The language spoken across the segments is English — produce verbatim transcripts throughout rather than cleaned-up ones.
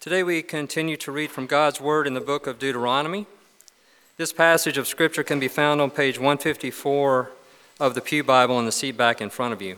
Today we continue to read from God's Word in the book of Deuteronomy. This passage of Scripture can be found on page one fifty-four of the Pew Bible in the seat back in front of you.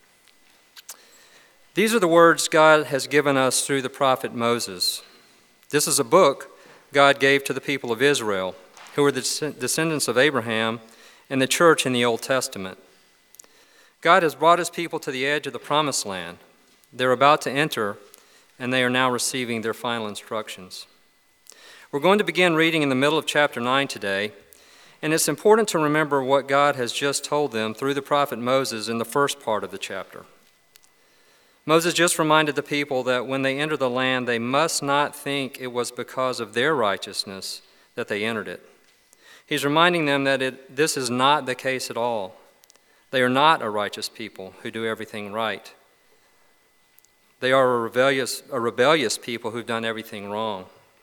These are the words God has given us through the prophet Moses. This is a book God gave to the people of Israel, who were the descendants of Abraham and the church in the Old Testament. God has brought his people to the edge of the promised land. They're about to enter, and they are now receiving their final instructions. We're going to begin reading in the middle of chapter nine today, and it's important to remember what God has just told them through the prophet Moses in the first part of the chapter. Moses just reminded the people that when they enter the land, they must not think it was because of their righteousness that they entered it. He's reminding them that it, this is not the case at all. They are not a righteous people who do everything right. They are a rebellious, a rebellious people who've done everything wrong.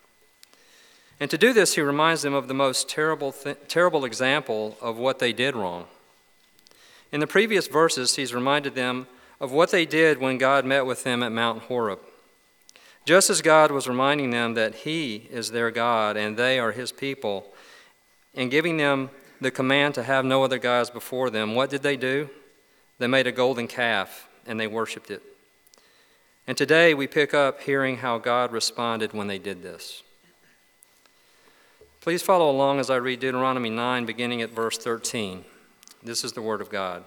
And to do this, he reminds them of the most terrible, th- terrible example of what they did wrong. In the previous verses, he's reminded them of what they did when God met with them at Mount Horeb. Just as God was reminding them that he is their God and they are his people, and giving them the command to have no other gods before them, what did they do? They made a golden calf and they worshiped it. And today we pick up hearing how God responded when they did this. Please follow along as I read Deuteronomy nine, beginning at verse thirteen. This is the word of God.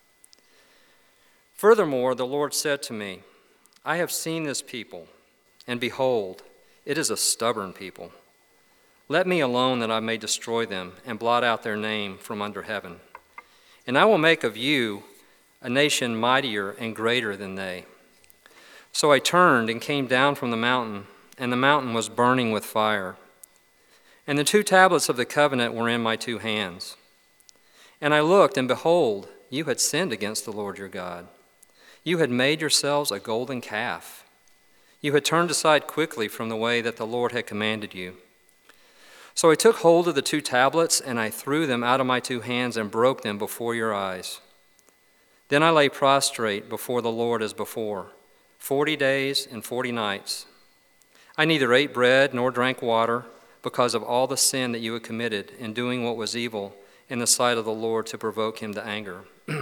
Furthermore, the Lord said to me, I have seen this people, and behold, it is a stubborn people. Let me alone that I may destroy them and blot out their name from under heaven. And I will make of you a nation mightier and greater than they. So I turned and came down from the mountain, and the mountain was burning with fire. And the two tablets of the covenant were in my two hands. And I looked, and behold, you had sinned against the Lord your God. You had made yourselves a golden calf. You had turned aside quickly from the way that the Lord had commanded you. So I took hold of the two tablets, and I threw them out of my two hands and broke them before your eyes. Then I lay prostrate before the Lord as before, forty days and forty nights. I neither ate bread nor drank water because of all the sin that you had committed in doing what was evil in the sight of the Lord to provoke him to anger.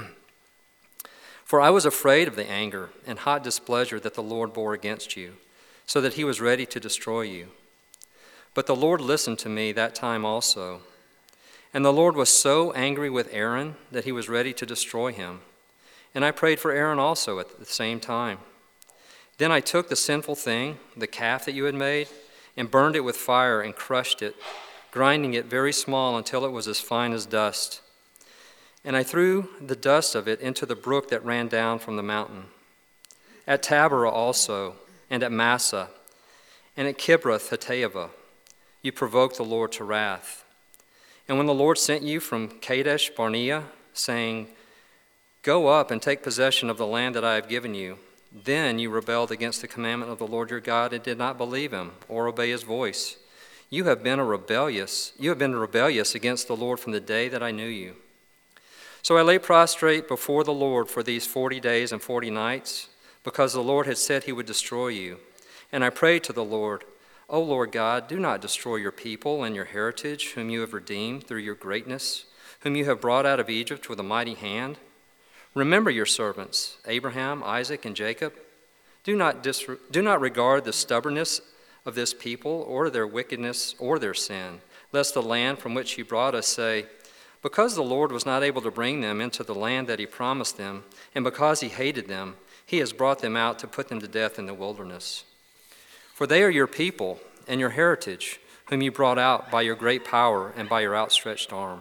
For I was afraid of the anger and hot displeasure that the Lord bore against you, so that he was ready to destroy you. But the Lord listened to me that time also. And the Lord was so angry with Aaron that he was ready to destroy him. And I prayed for Aaron also at the same time. Then I took the sinful thing, the calf that you had made, and burned it with fire and crushed it, grinding it very small until it was as fine as dust. And I threw the dust of it into the brook that ran down from the mountain. At Taberah also, and at Massah, and at Kibroth Hattaavah, you provoked the Lord to wrath. And when the Lord sent you from Kadesh Barnea, saying, Go up and take possession of the land that I have given you, then you rebelled against the commandment of the Lord your God and did not believe him or obey his voice. You have been a rebellious, you have been rebellious against the Lord from the day that I knew you. So I lay prostrate before the Lord for these forty days and forty nights, because the Lord had said he would destroy you. And I prayed to the Lord, O Lord God, do not destroy your people and your heritage, whom you have redeemed through your greatness, whom you have brought out of Egypt with a mighty hand. Remember your servants, Abraham, Isaac, and Jacob. Do not, dis- do not regard the stubbornness of this people or their wickedness or their sin, lest the land from which you brought us say, Because the Lord was not able to bring them into the land that he promised them, and because he hated them, he has brought them out to put them to death in the wilderness. For they are your people and your heritage, whom you brought out by your great power and by your outstretched arm.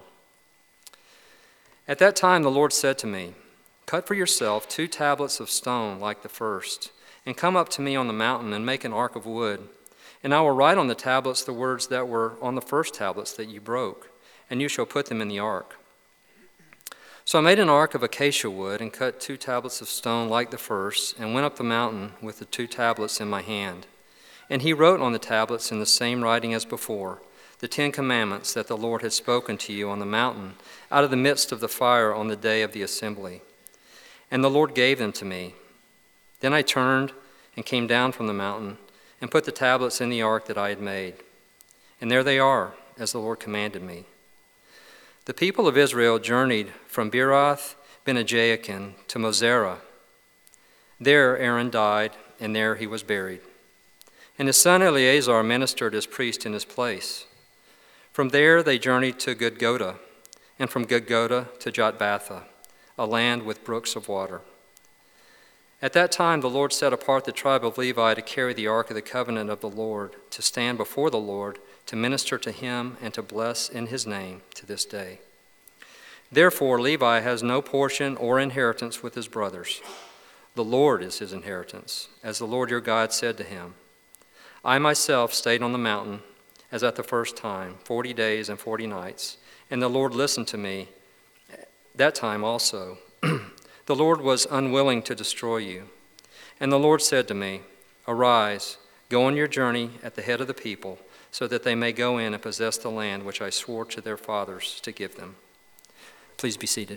At that time the Lord said to me, Cut for yourself two tablets of stone like the first, and come up to me on the mountain and make an ark of wood. And I will write on the tablets the words that were on the first tablets that you broke, and you shall put them in the ark. So I made an ark of acacia wood and cut two tablets of stone like the first, and went up the mountain with the two tablets in my hand. And he wrote on the tablets in the same writing as before, the Ten Commandments that the Lord had spoken to you on the mountain out of the midst of the fire on the day of the assembly. And the Lord gave them to me. Then I turned and came down from the mountain and put the tablets in the ark that I had made. And there they are, as the Lord commanded me. The people of Israel journeyed from Beeroth Benajakin to Mosera. There Aaron died, and there he was buried. And his son Eleazar ministered as priest in his place. From there they journeyed to Gudgoda, and from Gudgoda to Jotbatha, a land with brooks of water. At that time the Lord set apart the tribe of Levi to carry the ark of the covenant of the Lord, to stand before the Lord, to minister to him, and to bless in his name to this day. Therefore Levi has no portion or inheritance with his brothers. The Lord is his inheritance, as the Lord your God said to him. I myself stayed on the mountain, as at the first time, forty days and forty nights, and the Lord listened to me that time also. The Lord was unwilling to destroy you. And the Lord said to me, Arise, go on your journey at the head of the people, so that they may go in and possess the land which I swore to their fathers to give them. Please be seated.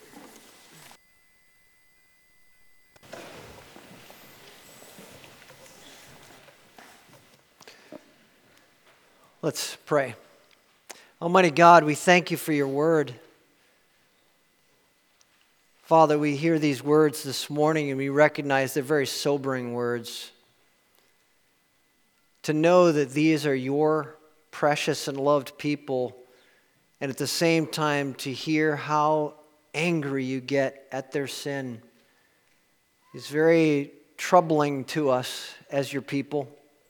Let's pray. Almighty God, we thank you for your word. Father, we hear these words this morning and we recognize they're very sobering words. To know that these are your precious and loved people, and at the same time to hear how angry you get at their sin is very troubling to us as your people.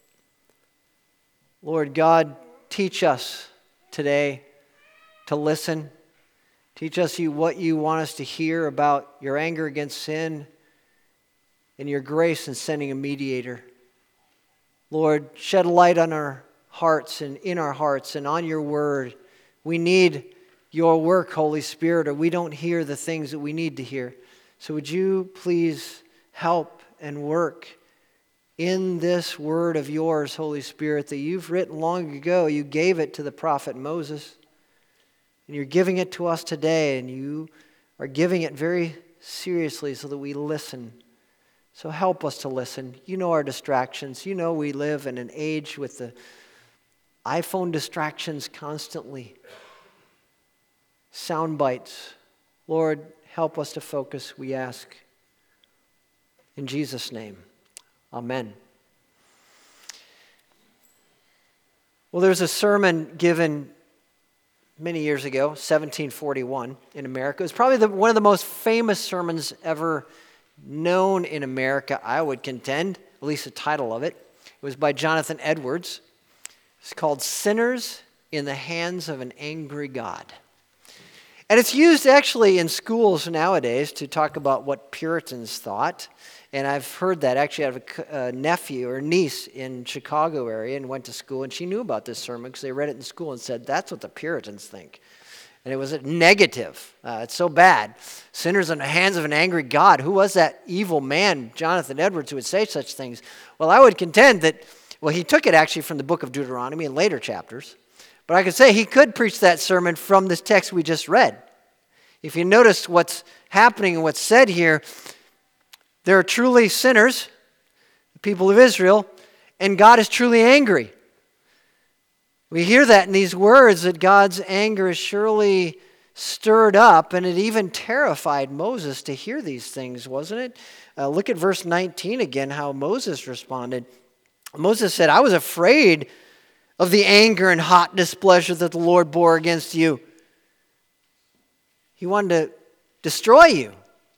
Lord God, teach us today to listen. Teach us you what you want us to hear about your anger against sin and your grace in sending a mediator. Lord, shed light on our hearts and in our hearts and on your word. We need your work, Holy Spirit, or we don't hear the things that we need to hear. So would you please help and work in this word of yours, Holy Spirit, that you've written long ago. You gave it to the prophet Moses, and you're giving it to us today, and you are giving it very seriously so that we listen. So help us to listen. You know our distractions. You know we live in an age with the iPhone distractions constantly. Sound bites. Lord, help us to focus, we ask. In Jesus' name. Amen. Well, there's a sermon given many years ago, seventeen forty-one, in America. It was probably the, one of the most famous sermons ever known in America, I would contend, at least the title of it. It was by Jonathan Edwards. It's called Sinners in the Hands of an Angry God. And it's used actually in schools nowadays to talk about what Puritans thought. And I've heard that. Actually, I have a, a nephew or niece in Chicago area and went to school, and she knew about this sermon because they read it in school and said, that's what the Puritans think. And it was a negative. Uh, it's so bad. Sinners in the hands of an angry God. Who was that evil man, Jonathan Edwards, who would say such things? Well, I would contend that, well, he took it actually from the book of Deuteronomy in later chapters. But I could say he could preach that sermon from this text we just read. If you notice what's happening and what's said here, there are truly sinners, the people of Israel, and God is truly angry. We hear that in these words, that God's anger is surely stirred up, and it even terrified Moses to hear these things, wasn't it? Uh, look at verse nineteen again, how Moses responded. Moses said, I was afraid of the anger and hot displeasure that the Lord bore against you. He wanted to destroy you.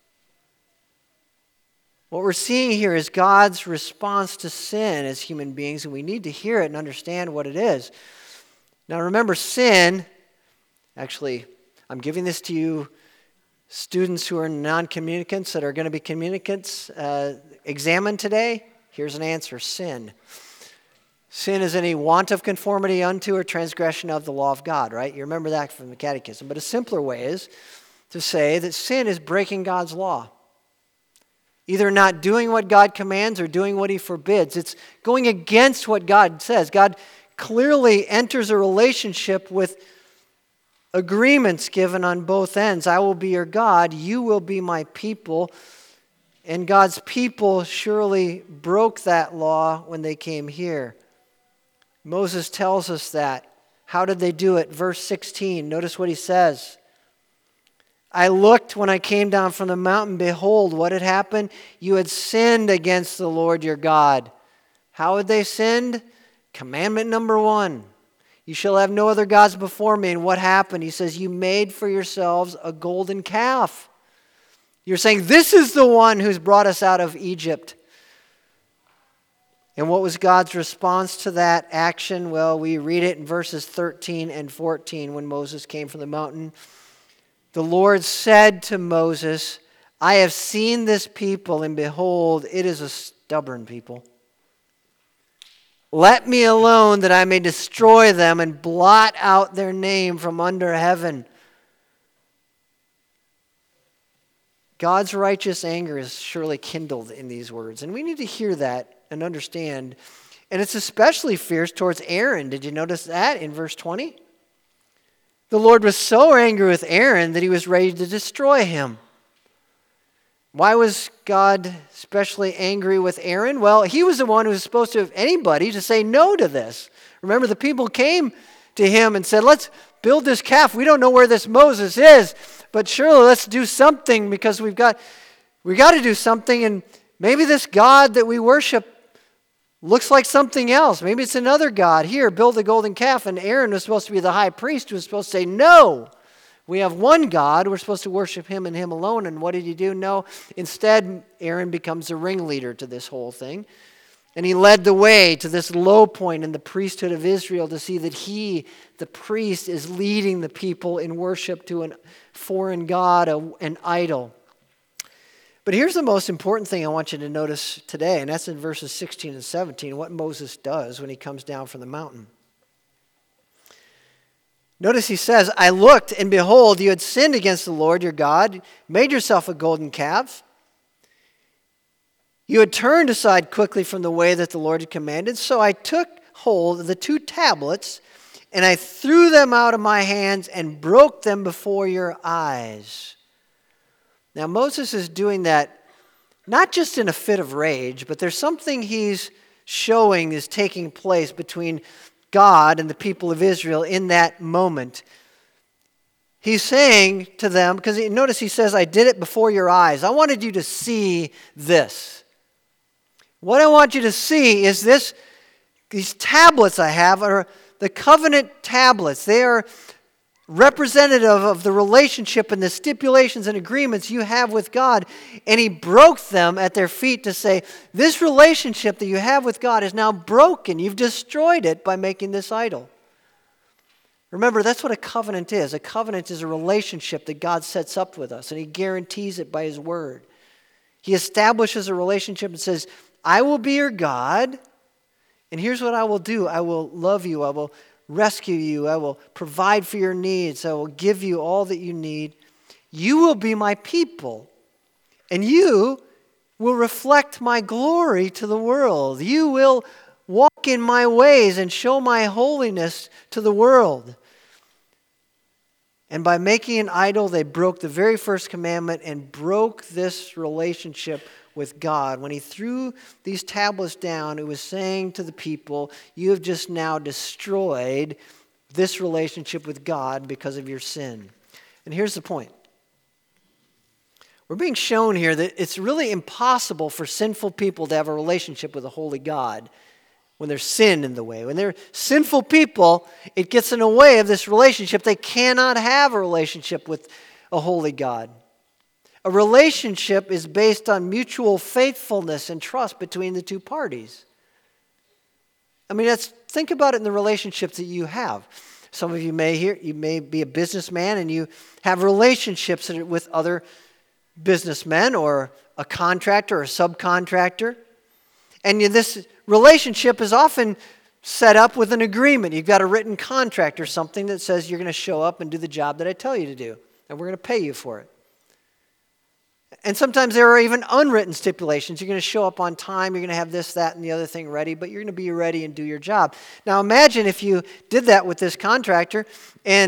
What we're seeing here is God's response to sin as human beings, and we need to hear it and understand what it is. Now remember, sin, actually, I'm giving this to you students who are non-communicants that are going to be communicants uh, examined today. Here's an answer: sin. Sin is any want of conformity unto or transgression of the law of God, right? You remember that from the Catechism. But a simpler way is to say that sin is breaking God's law. Either not doing what God commands or doing what he forbids. It's going against what God says. God clearly enters a relationship with agreements given on both ends. I will be your God, you will be my people. And God's people surely broke that law when they came here. Moses tells us that. How did they do it? Verse sixteen, notice what he says. I looked when I came down from the mountain. Behold, what had happened? You had sinned against the Lord your God. How had they sinned? Commandment number one. You shall have no other gods before me. And what happened? He says, you made for yourselves a golden calf. You're saying, this is the one who's brought us out of Egypt. And what was God's response to that action? Well, we read it in verses thirteen and fourteen when Moses came from the mountain. The Lord said to Moses, I have seen this people, and behold, it is a stubborn people. Let me alone that I may destroy them and blot out their name from under heaven. God's righteous anger is surely kindled in these words. And we need to hear that and understand. And it's especially fierce towards Aaron. Did you notice that in verse twenty? The Lord was so angry with Aaron that he was ready to destroy him. Why was God especially angry with Aaron? Well, he was the one who was supposed to, anybody, to say no to this. Remember, the people came to him and said, let's build this calf. We don't know where this Moses is, but surely let's do something because we've got, we got to do something. And maybe this God that we worship looks like something else. Maybe it's another God. Here, build a golden calf. And Aaron was supposed to be the high priest who was supposed to say, no, we have one God. We're supposed to worship him and him alone. And what did he do? No, instead, Aaron becomes the ringleader to this whole thing. And he led the way to this low point in the priesthood of Israel to see that he, the priest, is leading the people in worship to a foreign god, a, an idol. But here's the most important thing I want you to notice today, and that's in verses sixteen and seventeen, what Moses does when he comes down from the mountain. Notice he says, I looked, and behold, you had sinned against the Lord your God, made yourself a golden calf. You had turned aside quickly from the way that the Lord had commanded, so I took hold of the two tablets, and I threw them out of my hands and broke them before your eyes. Now, Moses is doing that not just in a fit of rage, but there's something he's showing is taking place between God and the people of Israel in that moment. He's saying to them, because notice he says, I did it before your eyes. I wanted you to see this. What I want you to see is this, these tablets I have are the covenant tablets. They are representative of the relationship and the stipulations and agreements you have with God. And he broke them at their feet to say, this relationship that you have with God is now broken. You've destroyed it by making this idol. Remember, that's what a covenant is. A covenant is a relationship that God sets up with us, and he guarantees it by his word. He establishes a relationship and says, I will be your God, and here's what I will do. I will love you. I will rescue you. I will provide for your needs. I will give you all that you need. You will be my people, and you will reflect my glory to the world. You will walk in my ways and show my holiness to the world. And by making an idol, they broke the very first commandment and broke this relationship with God. When he threw these tablets down, it was saying to the people, you have just now destroyed this relationship with God because of your sin. And here's the point. We're being shown here that it's really impossible for sinful people to have a relationship with a holy God when there's sin in the way. When they're sinful people, it gets in the way of this relationship. They cannot have a relationship with a holy God. A relationship is based on mutual faithfulness and trust between the two parties. I mean, that's, think about it in the relationships that you have. Some of you may hear, you may be a businessman and you have relationships with other businessmen or a contractor or a subcontractor. And this relationship is often set up with an agreement. You've got a written contract or something that says you're going to show up and do the job that I tell you to do, and we're going to pay you for it. And sometimes there are even unwritten stipulations. You're going to show up on time, you're going to have this, that, and the other thing ready, but you're going to be ready and do your job. Now imagine if you did that with this contractor, and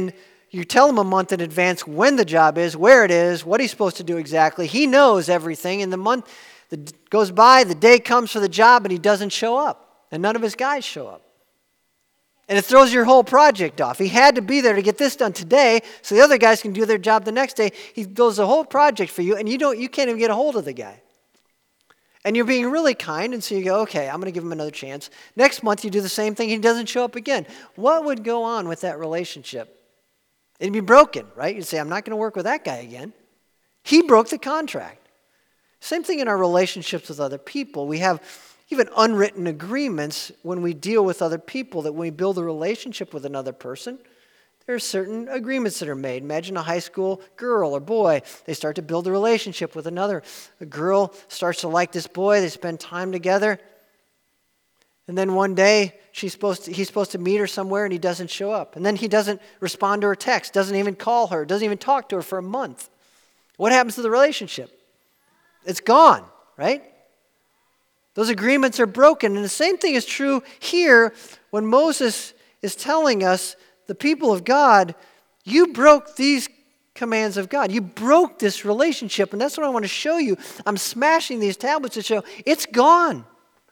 you tell him a month in advance when the job is, where it is, what he's supposed to do exactly. He knows everything, and the month that goes by, the day comes for the job, and he doesn't show up, and none of his guys show up. And it throws your whole project off. He had to be there to get this done today, so the other guys can do their job the next day. He does the whole project for you, and you don't, you can't even get a hold of the guy. And you're being really kind, and so you go, okay, I'm going to give him another chance. Next month, you do the same thing. He doesn't show up again. What would go on with that relationship? It'd be broken, right? You'd say, I'm not going to work with that guy again. He broke the contract. Same thing in our relationships with other people. We have even unwritten agreements when we deal with other people, that when we build a relationship with another person, there are certain agreements that are made. Imagine a high school girl or boy. They start to build a relationship with another. A girl starts to like this boy. They spend time together. And then one day, she's supposed to, he's supposed to meet her somewhere, and he doesn't show up. And then he doesn't respond to her text, doesn't even call her, doesn't even talk to her for a month. What happens to the relationship? It's gone, right? Those agreements are broken. And the same thing is true here when Moses is telling us, the people of God, you broke these commands of God. You broke this relationship, and that's what I want to show you. I'm smashing these tablets to show it's gone.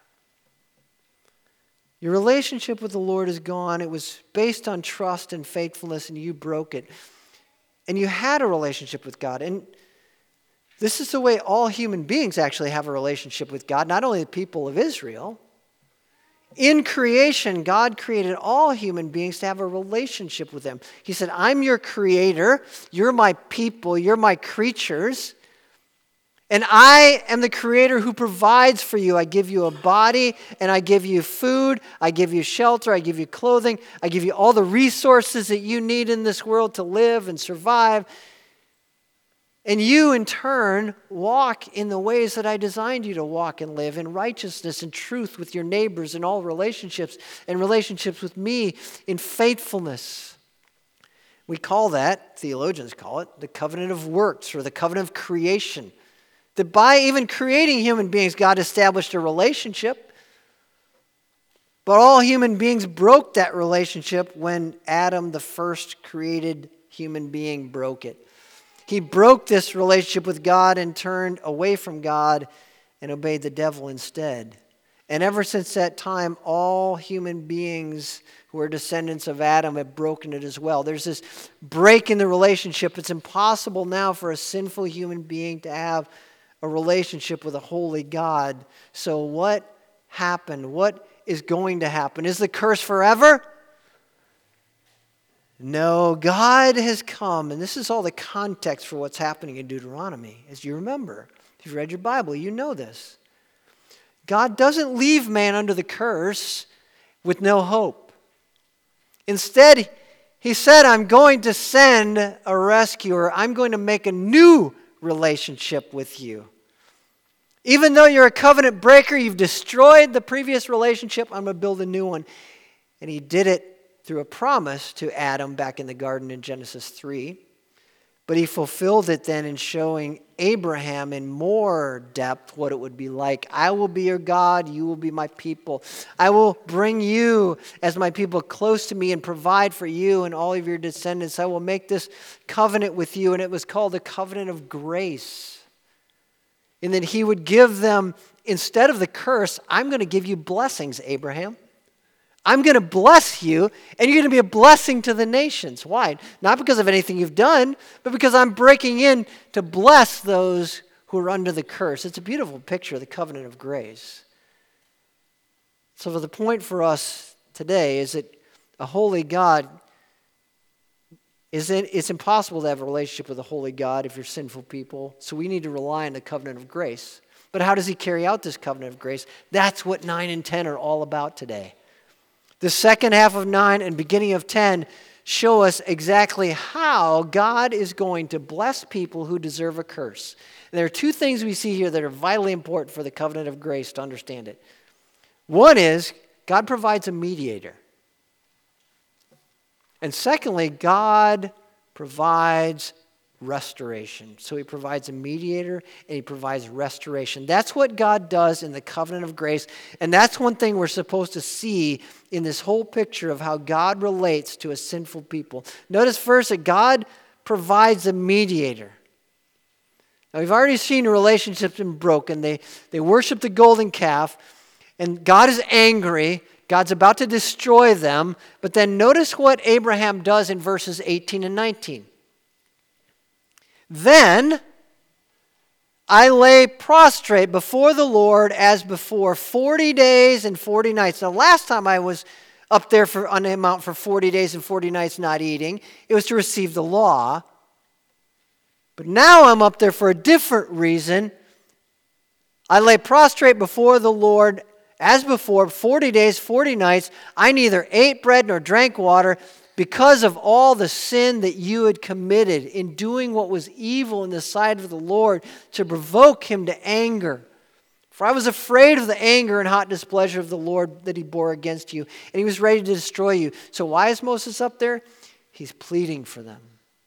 Your relationship with the Lord is gone. It was based on trust and faithfulness, and you broke it. And you had a relationship with God. And this is the way all human beings actually have a relationship with God, not only the people of Israel. In creation, God created all human beings to have a relationship with Him. He said, I'm your creator, you're my people, you're my creatures, and I am the creator who provides for you. I give you a body, and I give you food, I give you shelter, I give you clothing, I give you all the resources that you need in this world to live and survive. And you, in turn, walk in the ways that I designed you to walk and live, in righteousness and truth with your neighbors, in all relationships, and relationships with me in faithfulness. We call that, theologians call it, the covenant of works, or the covenant of creation. That by even creating human beings, God established a relationship. But all human beings broke that relationship when Adam, the first created human being, broke it. He broke this relationship with God and turned away from God and obeyed the devil instead. And ever since that time, all human beings who are descendants of Adam have broken it as well. There's this break in the relationship. It's impossible now for a sinful human being to have a relationship with a holy God. So what happened? What is going to happen? Is the curse forever? No, God has come, and this is all the context for what's happening in Deuteronomy. As you remember, if you've read your Bible, you know this. God doesn't leave man under the curse with no hope. Instead, He said, I'm going to send a rescuer. I'm going to make a new relationship with you. Even though you're a covenant breaker, you've destroyed the previous relationship, I'm going to build a new one. And He did it through a promise to Adam back in the garden in Genesis three. But He fulfilled it then in showing Abraham in more depth what it would be like. I will be your God, you will be my people. I will bring you as my people close to me and provide for you and all of your descendants. I will make this covenant with you. And it was called the covenant of grace. And then He would give them, instead of the curse, I'm going to give you blessings, Abraham. I'm going to bless you, and you're going to be a blessing to the nations. Why? Not because of anything you've done, but because I'm breaking in to bless those who are under the curse. It's a beautiful picture of the covenant of grace. So the point for us today is that a holy God, is that it's impossible to have a relationship with a holy God if you're sinful people. So we need to rely on the covenant of grace. But how does He carry out this covenant of grace? That's what nine and ten are all about today. The second half of nine and beginning of ten show us exactly how God is going to bless people who deserve a curse. And there are two things we see here that are vitally important for the covenant of grace to understand it. One is God provides a mediator. And secondly, God provides restoration. So he provides a mediator and he provides restoration. That's what God does in the covenant of grace. And that's one thing we're supposed to see in this whole picture of how God relates to a sinful people. Notice first that God provides a mediator. Now we've already seen relationships been broken. They, they worship the golden calf and God is angry. God's about to destroy them. But then notice what Abraham does in verses eighteen and nineteen. Then I lay prostrate before the Lord as before forty days and forty nights. Now, last time I was up there for, on the mount for forty days and forty nights not eating, it was to receive the law. But now I'm up there for a different reason. I lay prostrate before the Lord as before, forty days, forty nights. I neither ate bread nor drank water, because of all the sin that you had committed in doing what was evil in the sight of the Lord to provoke him to anger. For I was afraid of the anger and hot displeasure of the Lord that he bore against you, and he was ready to destroy you. So why is Moses up there? He's pleading for them.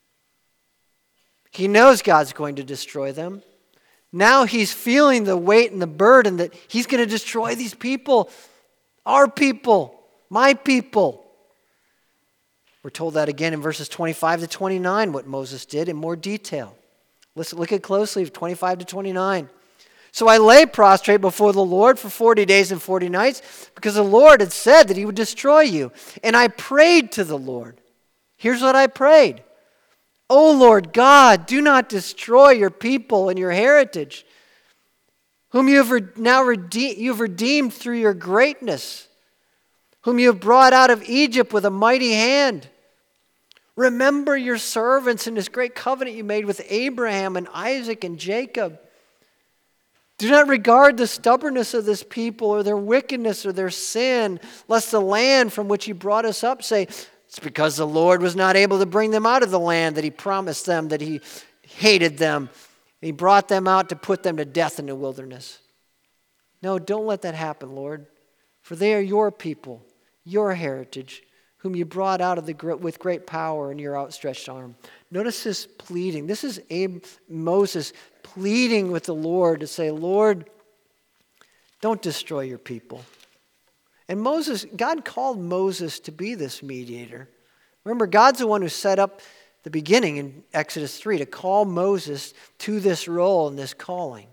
He knows God's going to destroy them. Now he's feeling the weight and the burden that he's going to destroy these people, our people, my people. We're told that again in verses twenty-five to twenty-nine, what Moses did in more detail. Listen, look at closely, twenty-five to twenty-nine. So I lay prostrate before the Lord for forty days and forty nights, because the Lord had said that he would destroy you. And I prayed to the Lord. Here's what I prayed. O Lord God, do not destroy your people and your heritage, whom you have re- now rede- you've redeemed through your greatness, whom you have brought out of Egypt with a mighty hand. Remember your servants and this great covenant you made with Abraham and Isaac and Jacob. Do not regard the stubbornness of this people or their wickedness or their sin, lest the land from which you brought us up say, it's because the Lord was not able to bring them out of the land that he promised them, that he hated them. He brought them out to put them to death in the wilderness. No, don't let that happen, Lord, for they are your people, your heritage, whom you brought out of the with great power in your outstretched arm. Notice this pleading. This is Abe, Moses pleading with the Lord to say, Lord, don't destroy your people. And Moses, God called Moses to be this mediator. Remember, God's the one who set up the beginning in Exodus three to call Moses to this role and this calling.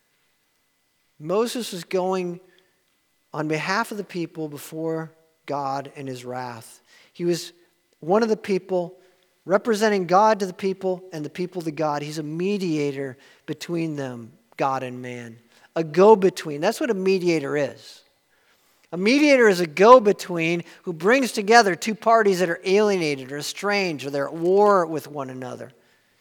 Moses was going on behalf of the people before God and his wrath. He was one of the people representing God to the people and the people to God. He's a mediator between them, God and man. A go-between. That's what a mediator is. A mediator is a go-between who brings together two parties that are alienated or estranged or they're at war with one another.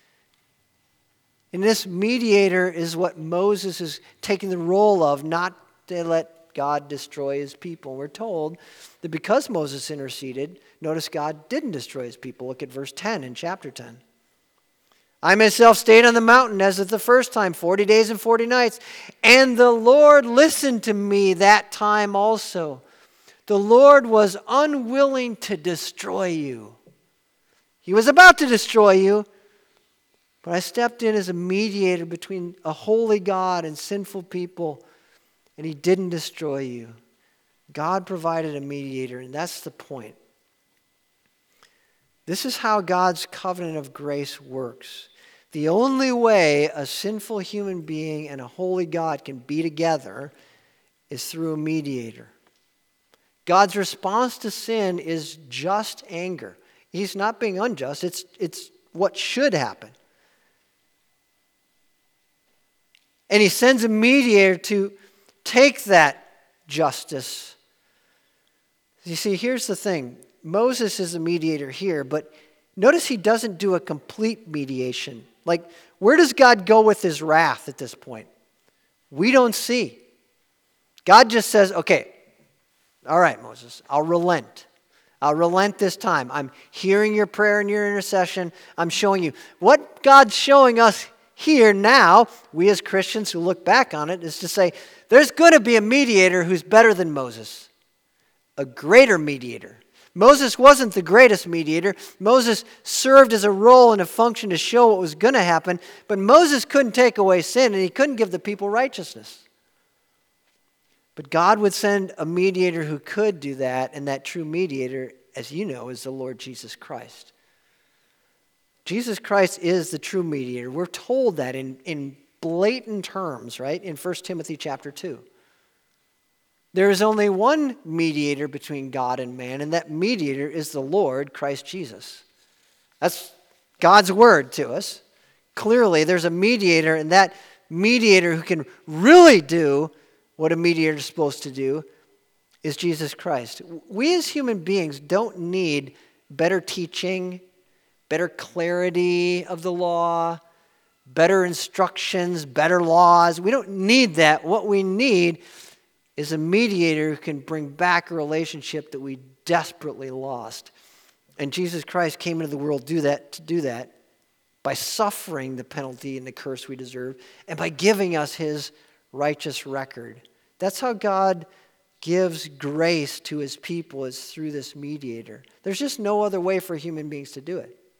And this mediator is what Moses is taking the role of, not to let God destroy his people. We're told that because Moses interceded, notice God didn't destroy his people. Look at verse ten in chapter ten. I myself stayed on the mountain as at the first time, forty days and forty nights. And the Lord listened to me that time also. The Lord was unwilling to destroy you. He was about to destroy you, but I stepped in as a mediator between a holy God and sinful people, and he didn't destroy you. God provided a mediator, and that's the point. This is how God's covenant of grace works. The only way a sinful human being and a holy God can be together is through a mediator. God's response to sin is just anger. He's not being unjust. It's, it's what should happen. And he sends a mediator to take that justice. You see, here's the thing. Moses is a mediator here, but notice he doesn't do a complete mediation. Like, where does God go with his wrath at this point? We don't see. God just says, okay, all right, Moses, I'll relent. I'll relent this time. I'm hearing your prayer and your intercession. I'm showing you. What God's showing us here now, we as Christians who look back on it, is to say, there's going to be a mediator who's better than Moses. A greater mediator. Moses wasn't the greatest mediator. Moses served as a role and a function to show what was going to happen, but Moses couldn't take away sin, and he couldn't give the people righteousness. But God would send a mediator who could do that, and that true mediator, as you know, is the Lord Jesus Christ. Jesus Christ is the true mediator. We're told that in, in blatant terms, right, in First Timothy chapter two. There is only one mediator between God and man, and that mediator is the Lord, Christ Jesus. That's God's word to us. Clearly, there's a mediator, and that mediator who can really do what a mediator is supposed to do is Jesus Christ. We as human beings don't need better teaching, better clarity of the law, better instructions, better laws. We don't need that. What we need is a mediator who can bring back a relationship that we desperately lost. And Jesus Christ came into the world do that, to do that by suffering the penalty and the curse we deserve and by giving us his righteous record. That's how God gives grace to his people, is through this mediator. There's just no other way for human beings to do it.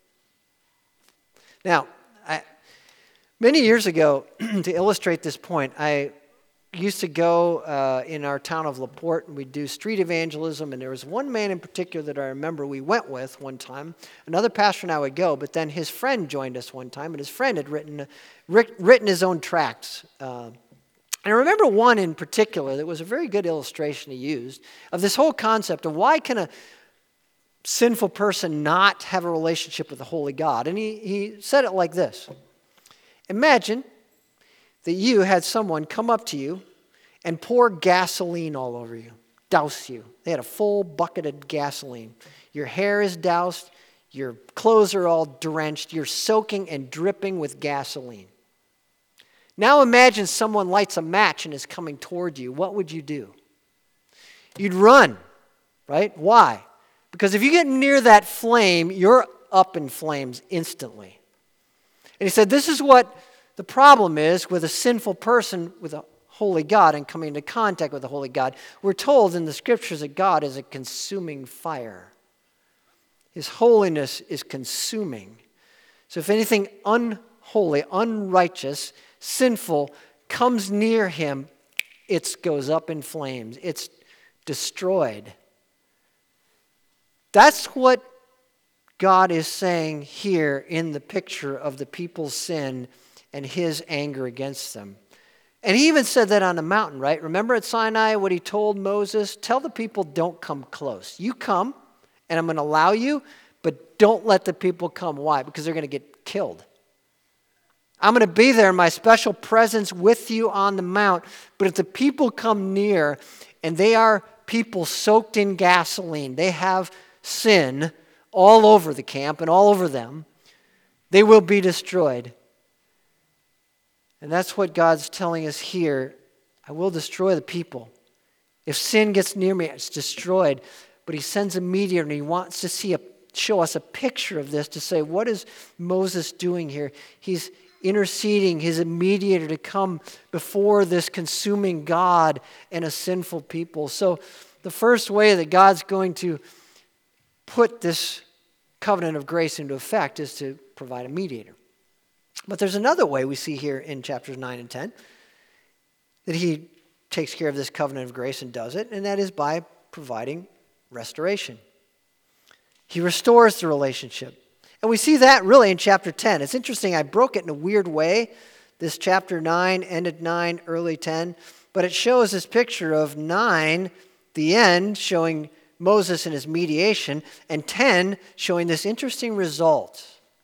Now, I, many years ago, to illustrate this point, I used to go uh, in our town of LaPorte, and we'd do street evangelism, and there was one man in particular that I remember we went with one time. Another pastor and I would go, but then his friend joined us one time, and his friend had written, written his own tracts. Uh, and I remember one in particular that was a very good illustration he used of this whole concept of why can a sinful person not have a relationship with the holy God. And he, he said it like this. Imagine that you had someone come up to you and pour gasoline all over you, douse you. They had a full bucket of gasoline. Your hair is doused, your clothes are all drenched, you're soaking and dripping with gasoline. Now imagine someone lights a match and is coming toward you. What would you do? You'd run, right? Why? Because if you get near that flame, you're up in flames instantly. And he said, this is what the problem is with a sinful person with a holy God and coming into contact with the holy God. We're told in the scriptures that God is a consuming fire. His holiness is consuming. So if anything unholy, unrighteous, sinful comes near him, it goes up in flames. It's destroyed. That's what God is saying here in the picture of the people's sin and his anger against them. And he even said that on the mountain, right? Remember at Sinai what he told Moses? Tell the people, don't come close. You come, and I'm going to allow you, but don't let the people come. Why? Because they're going to get killed. I'm going to be there in my special presence with you on the mount, but if the people come near, and they are people soaked in gasoline, they have sin all over the camp and all over them, they will be destroyed. And that's what God's telling us here. I will destroy the people. If sin gets near me, it's destroyed. But he sends a mediator, and he wants to see a, show us a picture of this to say, what is Moses doing here? He's interceding, he's a mediator to come before this consuming God and a sinful people. So the first way that God's going to put this covenant of grace into effect is to provide a mediator. But there's another way we see here in chapters nine and ten that he takes care of this covenant of grace and does it, and that is by providing restoration. He restores the relationship. And we see that really in chapter ten. It's interesting, I broke it in a weird way. This chapter nine ended nine, early ten, but it shows this picture of nine, the end, showing Moses and his mediation, and ten showing this interesting result.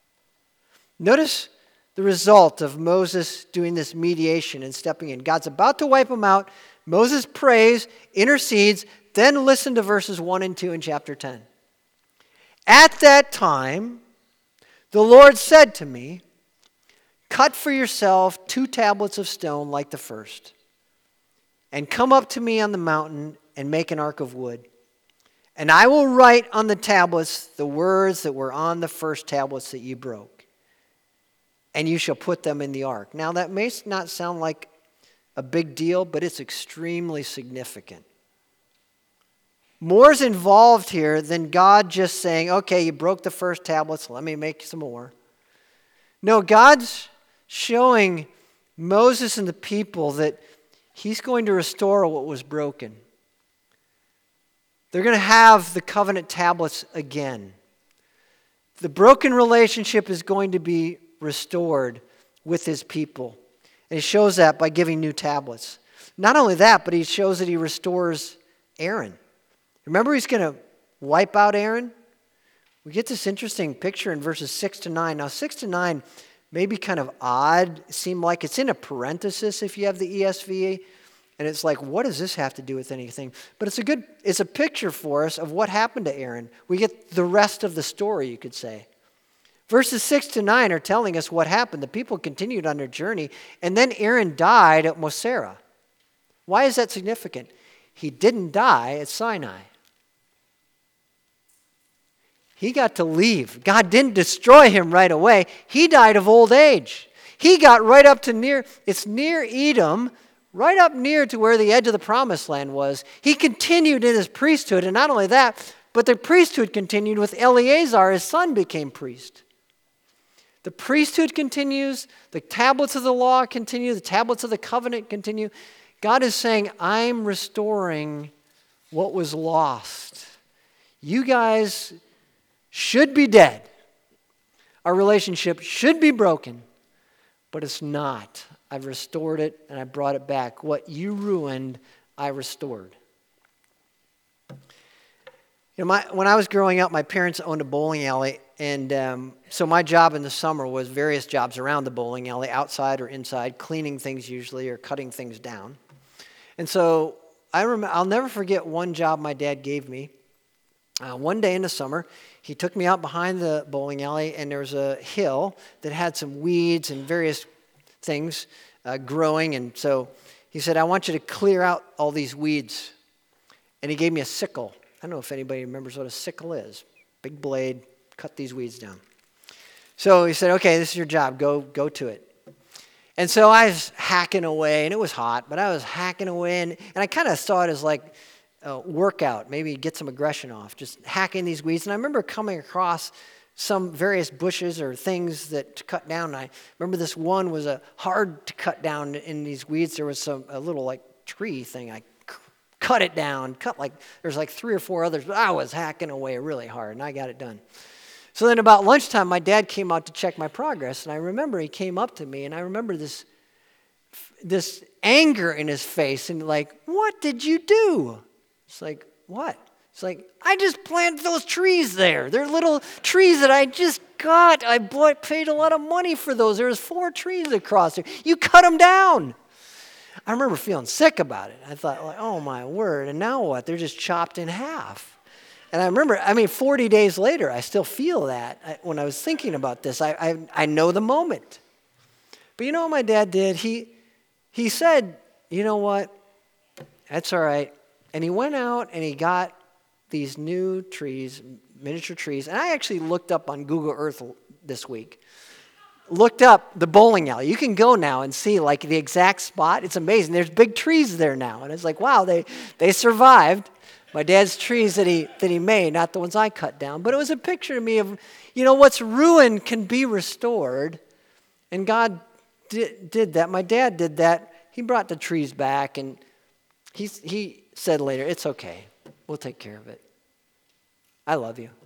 Notice the result of Moses doing this mediation and stepping in. God's about to wipe them out. Moses prays, intercedes, then listen to verses one and two in chapter ten. At that time, the Lord said to me, cut for yourself two tablets of stone like the first, and come up to me on the mountain and make an ark of wood. And I will write on the tablets the words that were on the first tablets that you broke. And you shall put them in the ark. Now that may not sound like a big deal, but it's extremely significant. More's involved here than God just saying, okay, you broke the first tablets, let me make some more. No, God's showing Moses and the people that he's going to restore what was broken. They're going to have the covenant tablets again. The broken relationship is going to be restored with his people. And he shows that by giving new tablets. Not only that, but he shows that he restores Aaron. Remember, he's going to wipe out Aaron? We get this interesting picture in verses six to nine. Now, six to nine may be kind of odd. Seem like it's in a parenthesis if you have the E S V. And it's like, what does this have to do with anything? But it's a good, it's a picture for us of what happened to Aaron. We get the rest of the story, you could say. Verses six to nine are telling us what happened. The people continued on their journey, and then Aaron died at Mosera. Why is that significant? He didn't die at Sinai. He got to leave. God didn't destroy him right away. He died of old age. He got right up to near, it's near Edom, right up near to where the edge of the promised land was. He continued in his priesthood, and not only that, but the priesthood continued with Eleazar, his son, became priest. The priesthood continues, the tablets of the law continue, the tablets of the covenant continue. God is saying, I'm restoring what was lost. You guys should be dead. Our relationship should be broken, but it's not. I've restored it and I brought it back. What you ruined, I restored. You know, my, when I was growing up, my parents owned a bowling alley, and um, so my job in the summer was various jobs around the bowling alley, outside or inside, cleaning things usually or cutting things down. And so I remember, I'll never forget one job my dad gave me. Uh, one day in the summer, he took me out behind the bowling alley, and there was a hill that had some weeds and various things uh, growing. And so he said, I want you to clear out all these weeds. And he gave me a sickle. I don't know if anybody remembers what a sickle is. Big blade, cut these weeds down. So he said, okay, this is your job. Go, go to it. And so I was hacking away, and it was hot, but I was hacking away, and, and I kind of saw it as like a workout, maybe get some aggression off, just hacking these weeds. And I remember coming across some various bushes or things that to cut down. And I remember this one was a hard to cut down in these weeds. There was some a little like tree thing. I c- cut it down, cut like, there's like three or four others, but I was hacking away really hard, and I got it done. So then about lunchtime, my dad came out to check my progress, and I remember he came up to me, and I remember this, this anger in his face, and like, what did you do? It's like, what? It's like, I just planted those trees there. They're little trees that I just got. I bought, paid a lot of money for those. There was four trees across there. You cut them down. I remember feeling sick about it. I thought, like, oh my word, and now what? They're just chopped in half. And I remember, I mean, forty days later, I still feel that. I, when I was thinking about this, I, I I know the moment. But you know what my dad did? He he said, you know what? That's all right. And he went out and he got these new trees, miniature trees. And I actually looked up on Google Earth this week. Looked up the bowling alley. You can go now and see like the exact spot. It's amazing. There's big trees there now. And it's like, wow, they, they survived. My dad's trees that he that he made, not the ones I cut down. But it was a picture to me of, you know, what's ruined can be restored. And God did, did that. My dad did that. He brought the trees back, and he he said later, it's okay. We'll take care of it. I love you.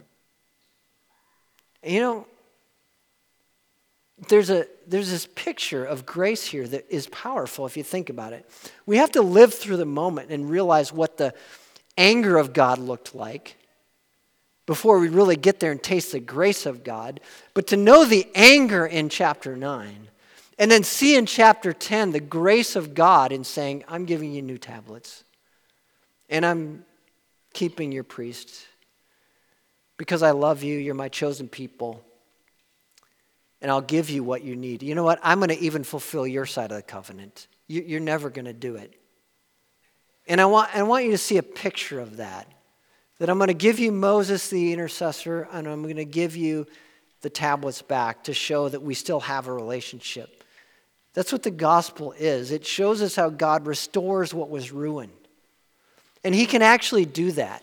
You know, there's a there's this picture of grace here that is powerful if you think about it. We have to live through the moment and realize what the anger of God looked like before we really get there and taste the grace of God. But to know the anger in chapter nine and then see in chapter ten the grace of God in saying, I'm giving you new tablets and I'm keeping your priests because I love you, you're my chosen people, and I'll give you what you need. You know what? I'm going to even fulfill your side of the covenant. You're never going to do it. And I want, I want you to see a picture of that. That I'm going to give you Moses the intercessor, and I'm going to give you the tablets back to show that we still have a relationship. That's what the gospel is. It shows us how God restores what was ruined. And he can actually do that.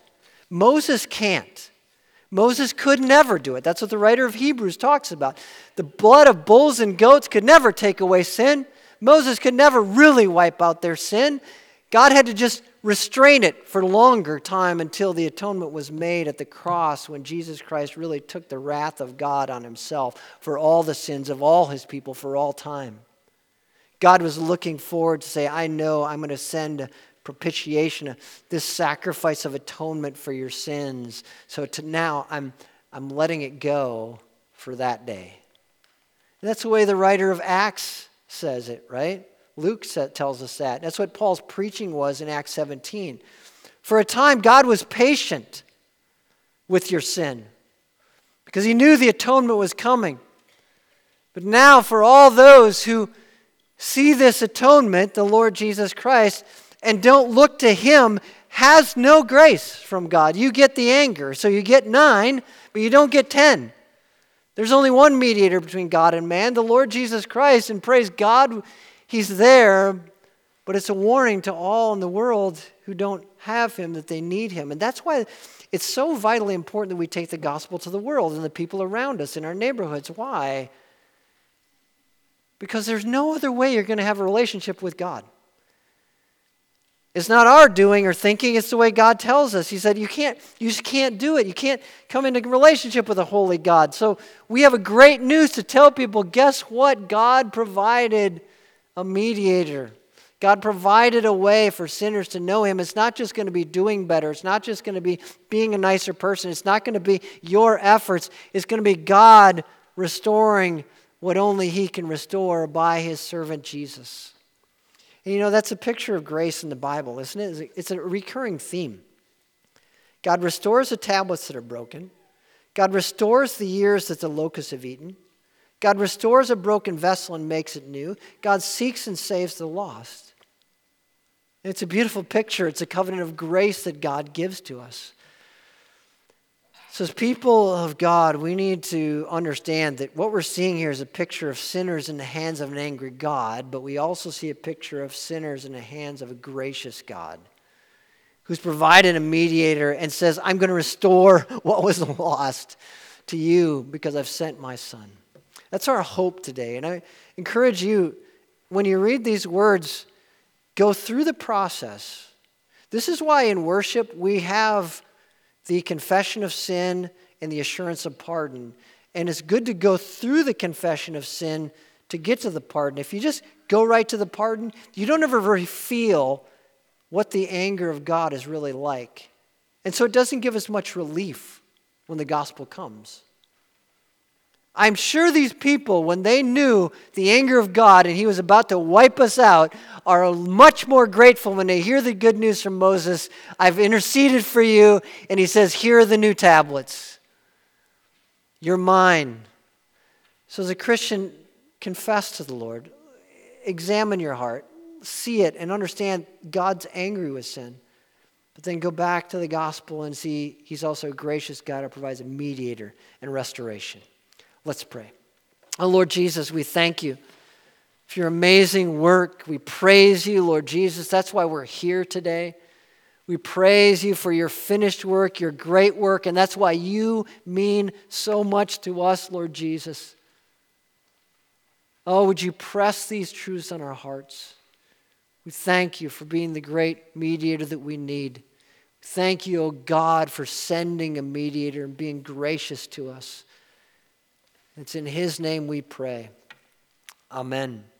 Moses can't. Moses could never do it. That's what the writer of Hebrews talks about. The blood of bulls and goats could never take away sin. Moses could never really wipe out their sin. God had to just restrain it for longer time until the atonement was made at the cross, when Jesus Christ really took the wrath of God on himself for all the sins of all his people for all time. God was looking forward to say, I know I'm going to send a propitiation, a, this sacrifice of atonement for your sins. So to now I'm, I'm letting it go for that day. And that's the way the writer of Acts says it, right? Luke tells us that. That's what Paul's preaching was in Acts seventeen. For a time, God was patient with your sin because he knew the atonement was coming. But now for all those who see this atonement, the Lord Jesus Christ, and don't look to him, has no grace from God. You get the anger. So you get nine, but you don't get ten. There's only one mediator between God and man, the Lord Jesus Christ. And praise God, he's there, but it's a warning to all in the world who don't have him that they need him. And that's why it's so vitally important that we take the gospel to the world and the people around us in our neighborhoods. Why? Because there's no other way you're going to have a relationship with God. It's not our doing or thinking, it's the way God tells us. He said, you can't, you just can't do it. You can't come into a relationship with a holy God. So we have a great news to tell people. Guess what? God provided a mediator. God provided a way for sinners to know him. It's not just going to be doing better. It's not just going to be being a nicer person. It's not going to be your efforts. It's going to be God restoring what only he can restore by his servant Jesus. And you know, that's a picture of grace in the Bible, isn't it? It's a recurring theme. God restores the tablets that are broken. God restores the years that the locusts have eaten. God restores a broken vessel and makes it new. God seeks and saves the lost. It's a beautiful picture. It's a covenant of grace that God gives to us. So as people of God, we need to understand that what we're seeing here is a picture of sinners in the hands of an angry God, but we also see a picture of sinners in the hands of a gracious God who's provided a mediator and says, I'm going to restore what was lost to you because I've sent my son. That's our hope today. And I encourage you, when you read these words, go through the process. This is why in worship we have the confession of sin and the assurance of pardon. And it's good to go through the confession of sin to get to the pardon. If you just go right to the pardon, you don't ever really feel what the anger of God is really like. And so it doesn't give us much relief when the gospel comes. I'm sure these people, when they knew the anger of God and he was about to wipe us out, are much more grateful when they hear the good news from Moses. I've interceded for you, and he says, here are the new tablets. You're mine. So as a Christian, confess to the Lord. Examine your heart. See it and understand God's angry with sin. But then go back to the gospel and see he's also a gracious God who provides a mediator and restoration. Let's pray. Oh, Lord Jesus, we thank you for your amazing work. We praise you, Lord Jesus. That's why we're here today. We praise you for your finished work, your great work, and that's why you mean so much to us, Lord Jesus. Oh, would you press these truths on our hearts? We thank you for being the great mediator that we need. Thank you, oh God, for sending a mediator and being gracious to us. It's in his name we pray. Amen.